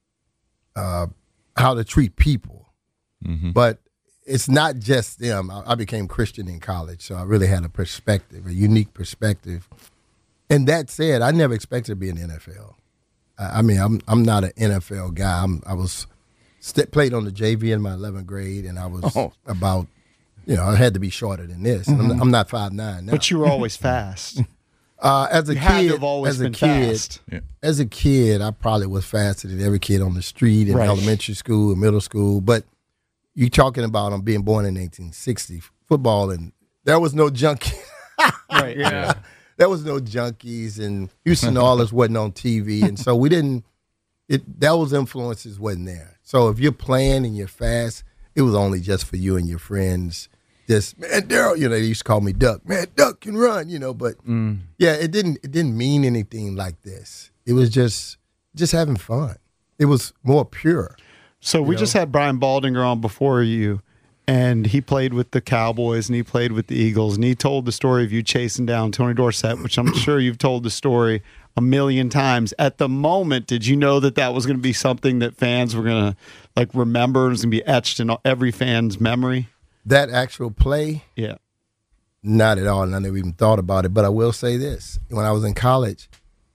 uh, how to treat people. Mm-hmm. But it's not just them. I, I became Christian in college, so I really had a perspective, a unique perspective. And that said, I never expected to be in the N F L. I, I mean, I'm I'm not an N F L guy. I'm, I was st- played on the J V in my eleventh grade, and I was Oh. about, you know, I had to be shorter than this. Mm-hmm. I'm, I'm not five nine now. But you were always fast. Uh, as a You had to kid, have always as a been kid, fast. Yeah. as a kid, I probably was faster than every kid on the street in Right. elementary school and middle school. But you talking about them being born in eighteen sixty football, and there was no junkie. Right. Yeah. There was no junkies, and Houston Oilers wasn't on T V, and so we didn't. It those influences wasn't there. So if you're playing and you're fast, it was only just for you and your friends. Just man, Daryl, you know, they used to call me Duck. Man, Duck can run, you know. But Mm. yeah, it didn't. It didn't mean anything like this. It was just just having fun. It was more pure. So we You just know? had Brian Baldinger on before you, and he played with the Cowboys and he played with the Eagles, and he told the story of you chasing down Tony Dorsett, which I'm sure you've told the story a million times. At the moment, did you know that that was going to be something that fans were going to like remember? It was going to be etched in every fan's memory? That actual play, Yeah. not at all. And I never even thought about it. But I will say this: when I was in college,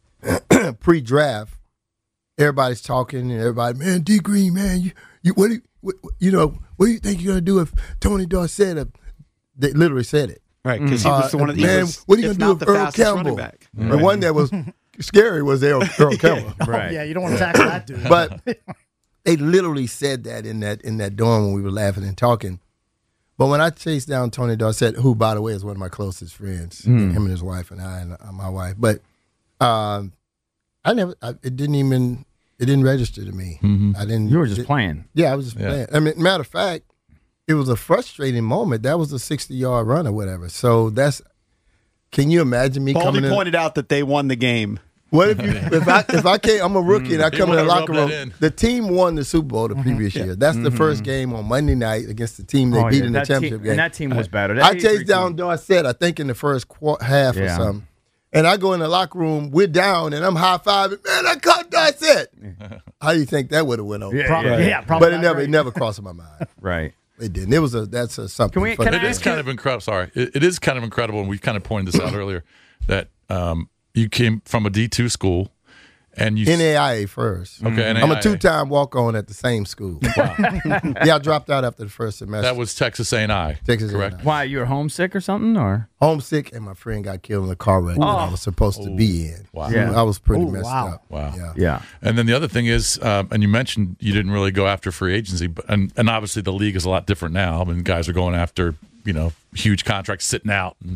pre-draft, everybody's talking and everybody, man, D Green, man, you, you what do you, what, you know, what do you think you're gonna do if Tony Dorsett? Uh, they literally said it. Right, because he was Uh, the one of the man, was, what are you if gonna not do the if Earl fastest Campbell? running back. The one that was scary was Earl, Earl Campbell. Right. Yeah, you don't want to tackle that dude. But they literally said that in that in that dorm when we were laughing and talking. But when I chased down Tony Dorsett, who, by the way, is one of my closest friends, Mm. him and his wife and I and uh, my wife, but um, I never, I, it didn't even, it didn't register to me. Mhm. I didn't. You were just it- playing. Yeah, I was just Yeah. playing. I mean, matter of fact, it was a frustrating moment. That was a sixty-yard run or whatever. So that's. Can you imagine me Baldy coming in? pointed out that they won the game. What if you if I if I can't I'm a rookie and I He come in the wanna locker rub that room. in. The team won the Super Bowl the previous year. That's the first game on Monday night against the team they Oh, beat yeah, in the that championship team, game. And that team was better. That I eighty-three chased down team- Dorsett, I think in the first qu- half or Yeah. something. And I go in the locker room, we're down, and I'm high fiving. Man, I caught Dorsett. How do you think that would have went over? Yeah, Probably, yeah. yeah, probably But it not never, great. it never crossed my mind. Right. It didn't. It was a that's a something. Can we- for can the I It fans. is kind of incredible. Sorry, it, it is kind of incredible, and we kind of pointed this out earlier that um, you came from a D two school, and you N A I A first. okay. N A I A. I'm a two-time walk-on at the same school. yeah, I dropped out after the first semester. That was Texas A and I. Texas A and I. correct. Why, you were homesick or something? Or Homesick, and my friend got killed in a car wreck that I was supposed to be in. Wow. Yeah. I was pretty Ooh, messed wow. up. Wow. Yeah. yeah. And then the other thing is, um, and you mentioned you didn't really go after free agency, but and, and obviously the league is a lot different now. I mean, guys are going after you know huge contracts sitting out. And,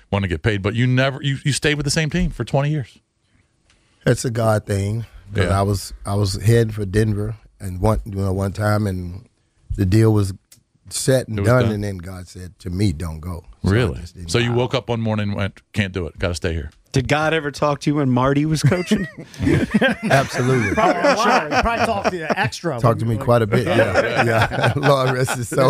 want to get paid. But you never you, you stayed with the same team for twenty years. It's a God thing. Because Yeah. I was I was heading for Denver and one you know one time and the deal was set and It was done, done. and then God said to me, "Don't go." So I Really? just didn't So go. you woke up one morning and went, can't do it. Got to stay here. Did God ever talk to you when Marty was coaching? Absolutely. Probably, I'm sure. He probably talked to you extra. Talked to me quite a bit. Yeah, yeah. Lord rest his soul.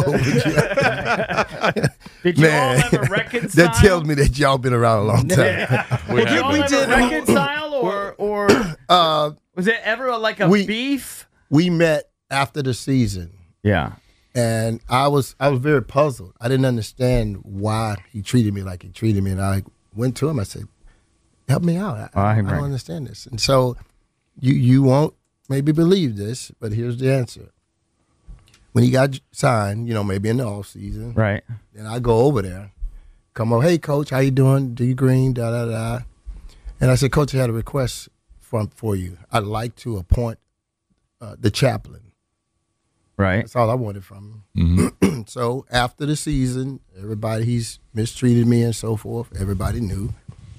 Did you Man, all ever reconcile? that tells me that y'all been around a long time. We Did you have all been. ever reconcile, or or Uh, was it ever like a We- beef? we met after the season. Yeah. And I was I was very puzzled. I didn't understand why he treated me like he treated me. And I went to him. I said, "Help me out. I, Oh, I right. don't understand this." And so you you won't maybe believe this, but here's the answer. When he got signed, you know, maybe in the off season, Right. then I go over there, come over, "Hey, Coach, how you doing? D Green, da da da." And I said, "Coach, I had a request from for you. I'd like to appoint uh, the chaplain." Right. That's all I wanted from him. So after the season, everybody, he's mistreated me and so forth. Everybody knew.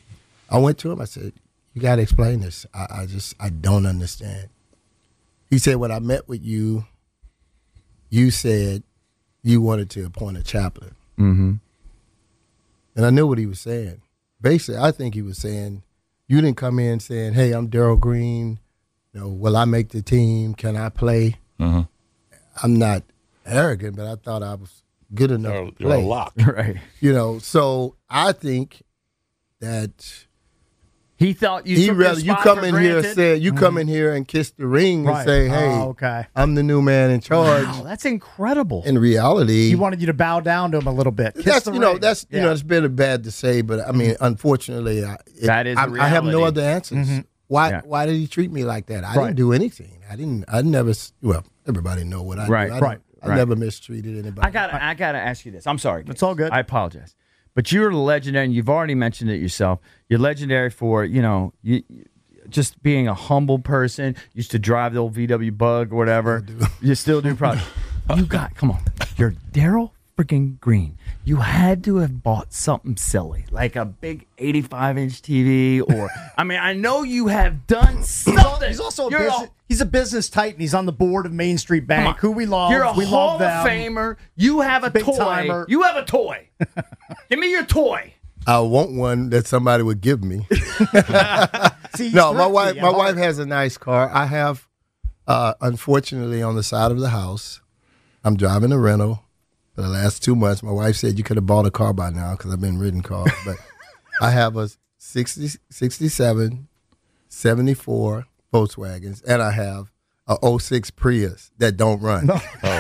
I went to him. I said, "You got to explain this. I, I just, I don't understand." He said, "When I met with you, you said you wanted to appoint a chaplain." Mm-hmm. And I knew what he was saying. Basically, I think he was saying, you didn't come in saying, "Hey, I'm Daryl Green. You know, will I make the team? Can I play?" Uh-huh. I'm not arrogant, but I thought I was good enough You're, to you're a play. lock. Right. You know, so I think that He thought you. he took your rather you spot come for in here granted? say you come in here and kiss the ring and Right. say, "Hey, Oh, okay. I'm the new man in charge." Wow, that's incredible. In reality, He wanted you to bow down to him a little bit. Kiss that's the you know ring. that's you Yeah. know it's been bad to say, but I mean, unfortunately, I, it, That is I, the I have no reality. other answers. Why Yeah. why did he treat me like that? I Right. didn't do anything. I didn't. I never. s- Well, everybody know what I Right, do. I right, don't- I right. never mistreated anybody. I got. to I got to ask you this. I'm sorry. It's all good. I apologize, but you're legendary, and you've already mentioned it yourself. You're legendary for you know you. you- just being a humble person. Used to drive the old V W Bug or whatever. You still do, probably. You got. Come on. You're Daryl freaking Green. You had to have bought something silly, like a big eighty-five inch T V, or I mean, I know you have done something. He's also a You're business, he's a business titan. He's on the board of Main Street Come Bank, on. who we love. You're a we Hall love them. of Famer. You have a Big toy. timer. You have a toy. Give me your toy. I want one that somebody would give me. See, he's No, my thrifty wife. at My heart. wife has a nice car. I have, uh, unfortunately, on the side of the house, I'm driving a rental for the last two months. My wife said you could have bought a car by now because I've been ridden cars. But I have a sixty, sixty-seven, seventy-four Volkswagens, and I have a oh six Prius that don't run.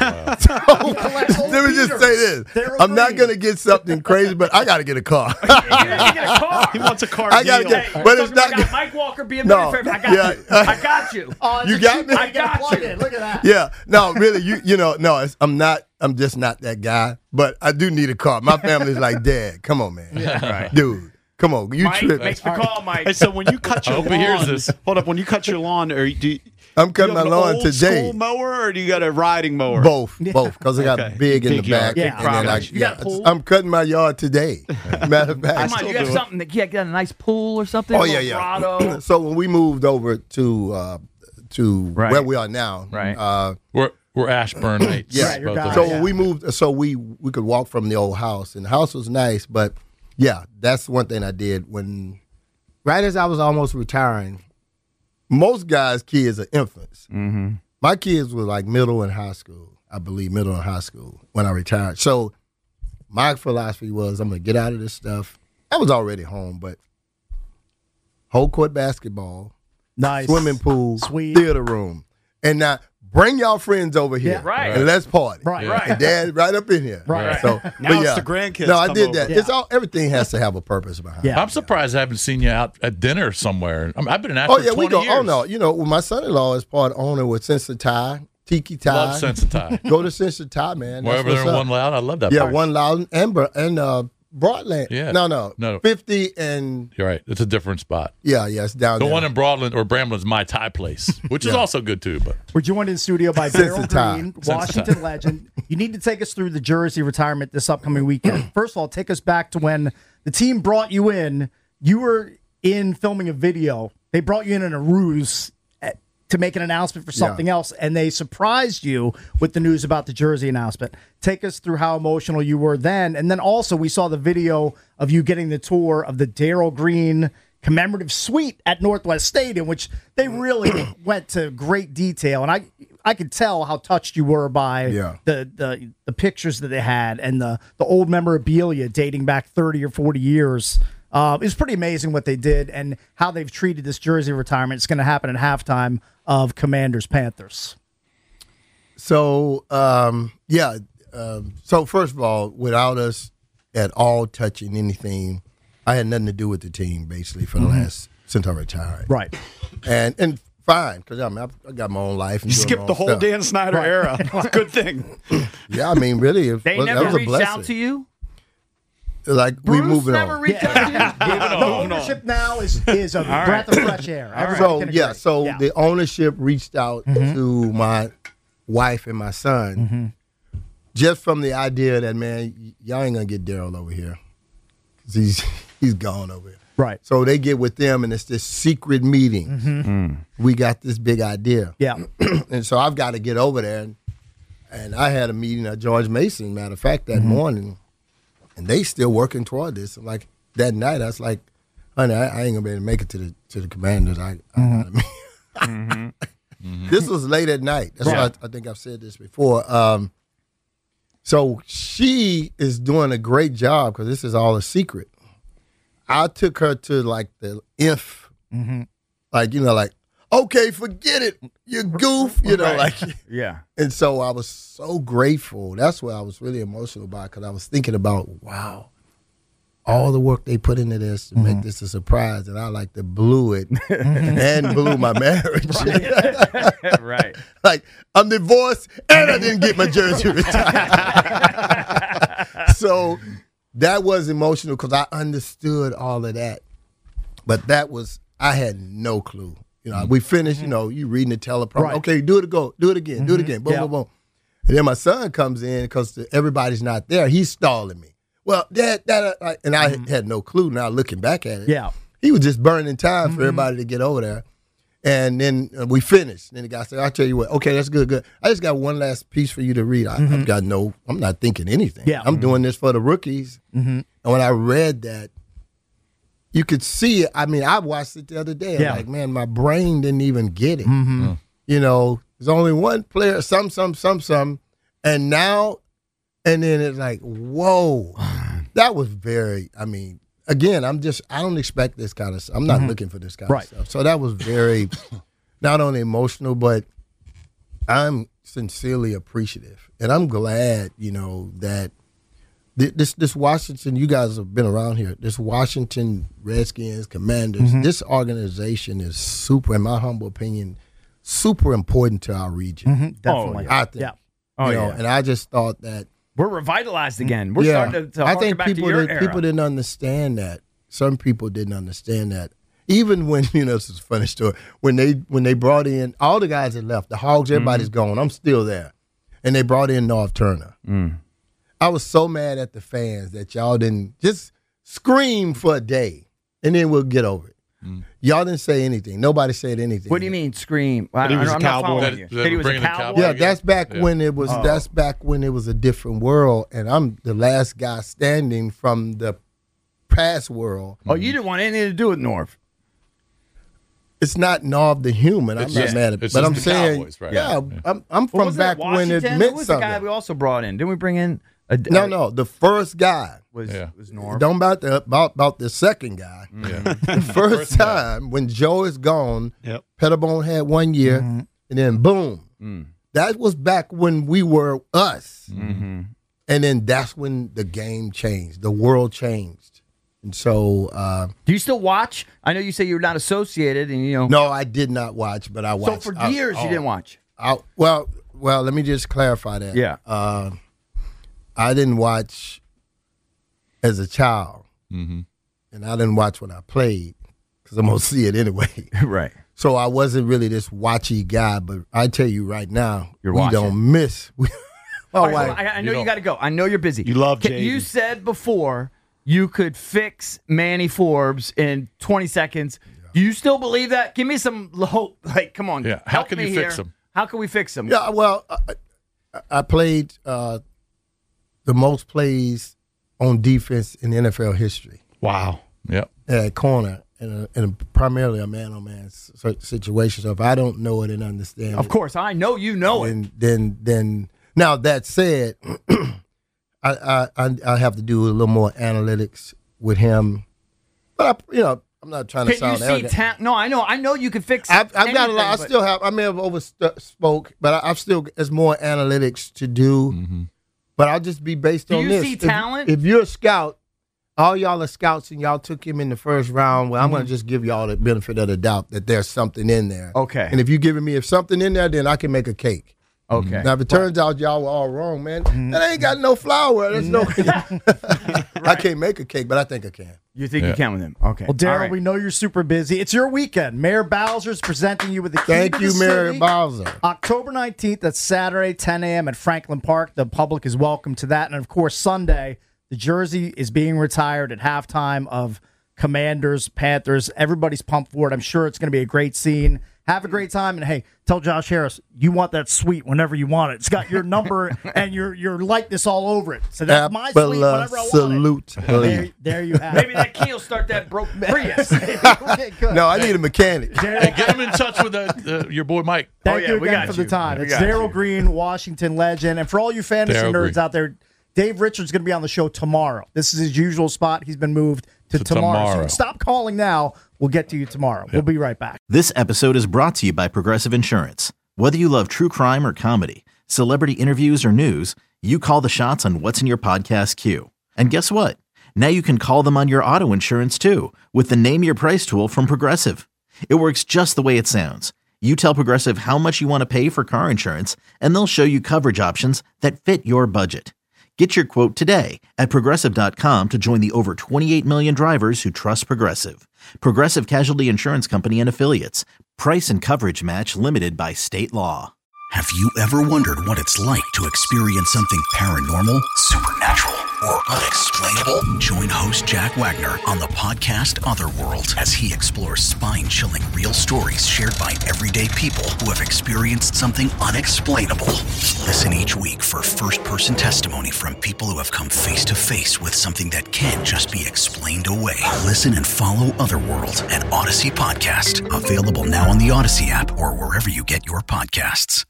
Let me just say this: I'm not going to get something crazy, but I got to get a car. You didn't get a car. He wants a car I gotta deal. get- Hey, but it's I not got good. Mike Walker B M No. W. I got Yeah. you. I got you. Oh, it's You a got cheap me? way to I got plug you. in. Look at that. Yeah, no, really, you you know, no, it's, I'm not. I'm just not that guy. But I do need a car. My family's like, "Dad, come on, man, Right. dude, come on, you Mike, tripping?" make the call, Mike. Hey, so when you cut your I hope lawn, he hears this. hold up. When you cut your lawn, or do you, I'm you cutting my have an lawn old today. school mower, or do you got a riding mower? Both, both, because I got Okay. big in Big the yard, back. big and then I, property. You got a pool? I'm cutting my yard today. Matter of fact, Come on, you have something that you got a nice pool or something. oh A yeah, little yeah. grotto. So when we moved over to uh, to Right. where we are now, Right. Uh, We're we're Ashburnites. Yeah, Right, you're both of guys. us. So yeah. when we moved, so we we could walk from the old house, and the house was nice. But yeah, that's one thing I did when, right as I was almost retiring. Most guys' kids are infants. Mm-hmm. My kids were like middle and high school, I believe, middle and high school when I retired. So my philosophy was, I'm gonna get out of this stuff. I was already home, but whole court basketball, Nice. swimming pool, Sweet. theater room, and now bring y'all friends over here, Yeah. Right. and let's party, Right, Yeah. right. And Dad, right up in here, Right. So Now but it's yeah. the grandkids No, I come did over. that. Yeah. It's all everything has to have a purpose behind it. Yeah. I'm surprised I haven't seen you out at dinner somewhere. I mean, I've been in Oh Ashburn yeah, we twenty go. years. Oh no, you know, well, my son-in-law is part owner with Sense of Thai, Tiki Thai. Love Sense of Thai. Go to Sense of Thai, man. We're That's over there what's in up. One Loud. I love that. Yeah, place. One Loud and Bro- and uh, Broadland. Yeah. No, no, No. fifty and You're right. It's a different spot. yeah, yeah, it's down The there. one in Broadland or Bramblin's my Thai place, which is Yeah. also good too. But We're joined in the studio by Sense Daryl of time. Green, Sense of Washington time. legend. You need to take us through the jersey retirement this upcoming weekend. First of all, take us back to when the team brought you in. You were in filming a video. They brought you in in a ruse at, to make an announcement for something Yeah. else, and they surprised you with the news about the jersey announcement. Take us through how emotional you were then, and then also we saw the video of you getting the tour of the Darryl Green commemorative suite at Northwest Stadium, which they really went to great detail, and I I could tell how touched you were by Yeah. the, the the pictures that they had and the the old memorabilia dating back thirty or forty years. Uh, it was pretty amazing what they did and how they've treated this jersey retirement. It's going to happen at halftime of Commanders Panthers. So, um, yeah. Um, so, first of all, without us at all touching anything, I had nothing to do with the team, basically, for the Mhm. last, since I retired. Right. And and fine, because I mean, I've, I got my own life. And You doing skipped my the own whole stuff. Dan Snyder era. It's a good thing. Yeah, I mean, really. It, They well, that never was a reached blessing. out to you? Like, we Bruce moving never on. reached out to you? The ownership now is, is a All breath right. of fresh air. So, Everybody can yeah, agree. so Yeah. the ownership reached out Mhm. to my wife and my son Mm-hmm. just from the idea that, man, y- y'all ain't going to get Darryl over here. 'Cause he's, he's gone over here. Right. So they get with them, and it's this secret meeting. Mhm. We got this big idea. Yeah. And so I've got to get over there. And, and I had a meeting at George Mason, matter of fact, that Mhm. morning, and they still working toward this. And like that night, I was like, honey, I, I ain't gonna be able to make it to the to the Commanders. I, I gotta make This was late at night. That's Right. why I, I think I've said this before. Um, so she is doing a great job because this is all a secret. I took her to like the if, Mm-hmm. like you know, like okay, forget it, you goof, you know, Right. like Yeah. and so I was so grateful. That's what I was really emotional about because I was thinking about, wow, all the work they put into this to Mm-hmm. make this a surprise, and I like to blew it and blew my marriage. Right. Like I'm divorced and I didn't get my jersey retired. So that was emotional because I understood all of that, but that was I had no clue. You know, we finished. You know, you reading the teleprompter. Right. Okay, do it. Go. Do it again. Do it Mhm. again. Boom, Yeah. boom, boom. And then my son comes in because everybody's not there. He's stalling me. Well, Dad, Dad, uh, and I had no clue. Now looking back at it, Yeah. he was just burning time for everybody to get over there. And then uh, we finished. Then the guy said, "I'll tell you what. Okay, that's good. Good. I just got one last piece for you to read. I, I've got no. I'm not thinking anything. Yeah. I'm doing this for the rookies." Mm-hmm. And when I read that, you could see it. I mean, I watched it the other day. I'm Yeah. like, man, my brain didn't even get it. Mm-hmm. You know, there's only one player, some, some, some, some. And now, and then it's like, whoa. That was very, I mean, again, I'm just, I don't expect this kind of stuff. I'm not Mhm. looking for this kind Right. of stuff. So that was very, not only emotional, but I'm sincerely appreciative. And I'm glad, you know, that th- this this Washington, you guys have been around here, this Washington Redskins, Commanders, Mhm. this organization is super, in my humble opinion, super important to our region. Mhm. Definitely. I think. Yeah. Oh, you know, yeah. and I just thought that We're revitalized again. We're yeah, starting to, to I harken think back people to your did, era. people didn't understand that. Some people didn't understand that. Even when, you know, this is a funny story. When they when they brought in all the guys that left, the Hogs, everybody's gone. I'm still there, and they brought in North Turner. Mm. I was so mad at the fans that y'all didn't just scream for a day, and then we'll get over it. Y'all didn't say anything. Nobody said anything. What do you mean scream? I, That he was I, a I'm not cowboy. following That- you. that That he we're was a bringing the cowboy? cowboy. Yeah, that's back Yeah. when it was. Oh. That's back when it was a different world, and I'm the last guy standing from the past world. Oh, you didn't want anything to do with North. It's not Norv the human. I'm It's not just- mad at it, it's but just I'm the saying, Cowboys, right? yeah, Yeah. I'm, I'm What from was back it, when it Washington? meant Who was the something. guy we also brought in? Didn't we bring in? A, no, a- no, the first guy. Was Yeah. was North? Don't about the about about the second guy. Yeah. The first time when Joe is gone, Yep. Pettibone had one year, Mm-hmm. and then boom, Mm. that was back when we were us, Mm-hmm. and then that's when the game changed, the world changed, and so uh, Do you still watch? I know you say you're not associated, and you know. no, I did not watch, but I So watched. for I- years you oh, didn't watch. I, well, well, let me just clarify that. Yeah. Uh, I didn't watch as a child, Mm-hmm. and I didn't watch when I played because I'm gonna see it anyway. Right. So I wasn't really this watchy guy, but I tell you right now, You're we watching. don't miss. We, All oh, right, hold like, on, I, I know You you, don't- got to go. I know you're busy. You love Can- Jaden. You said before you could fix Manny Forbes in twenty seconds. Yeah. Do you still believe that? Give me some hope. Like, come on. Yeah. How can you here. fix him? How can we fix him? Yeah, well, I, I played uh, the most plays on defense in N F L history. Wow. Yep. At corner. In, a, in a primarily a man-on-man situation. So if I don't know it and understand of it, course, I know you know then, it. Then, then, now that said, I, I I have to do a little more analytics with him. But I, you know, I'm not trying to Can sound you see arrogant. ta- No, I know, I know you can fix. I've, I've got a lot. I but- still have. I may have overspoke, but I, I've still. There's more analytics to do. Mm-hmm. But I'll just be based Do on you this. see If- talent? If, you're a scout. All y'all are scouts and y'all took him in the first round. Well, I'm Mm-hmm. going to just give y'all the benefit of the doubt that there's something in there. Okay. And if you're giving me if something in there, then I can make a cake. Okay. Now, if it turns out y'all were all wrong, man, that ain't got no flour. There's no. I can't make a cake, but I think I can. You think Yeah. you can with him? Okay. Well, Daryl, All right. we know you're super busy. It's your weekend. Mayor Bowser's presenting you with the key Thank to you, the Mayor city. Bowser. October nineteenth, that's Saturday, ten a.m. at Franklin Park. The public is welcome to that. And, of course, Sunday, the jersey is being retired at halftime of Commanders, Panthers. Everybody's pumped for it. I'm sure it's going to be a great scene. Have a great time. And, hey, tell Josh Harris, you want that suite whenever you want it. It's got your number and your your likeness all over it. So that's my suite whenever I want Absolute. it. There, there you have Maybe it. that key will start that broke Prius. Okay, good. No, I need a mechanic. Hey, get him in touch with uh, uh, your boy Mike. Thank Oh, yeah, you we again got for you. the time. We It's got Daryl you. Green, Washington legend. And for all you fantasy Darryl nerds Green. out there, Dave Richards is going to be on the show tomorrow. This is his usual spot. He's been moved to, To tomorrow. tomorrow. So stop calling now. We'll get to you tomorrow. We'll be right back. This episode is brought to you by Progressive Insurance. Whether you love true crime or comedy, celebrity interviews or news, you call the shots on what's in your podcast queue. And guess what? Now you can call them on your auto insurance too with the Name Your Price tool from Progressive. It works just the way it sounds. You tell Progressive how much you want to pay for car insurance, and they'll show you coverage options that fit your budget. Get your quote today at Progressive dot com to join the over twenty-eight million drivers who trust Progressive. Progressive Casualty Insurance Company and Affiliates. Price and coverage match limited by state law. Have you ever wondered what it's like to experience something paranormal, supernatural, or unexplainable? Join host Jack Wagner on the podcast Otherworld as he explores spine-chilling real stories shared by everyday people who have experienced something unexplainable. Listen each week for first-person testimony from people who have come face-to-face with something that can't just be explained away. Listen and follow Otherworld, an Odyssey podcast, available now on the Odyssey app or wherever you get your podcasts.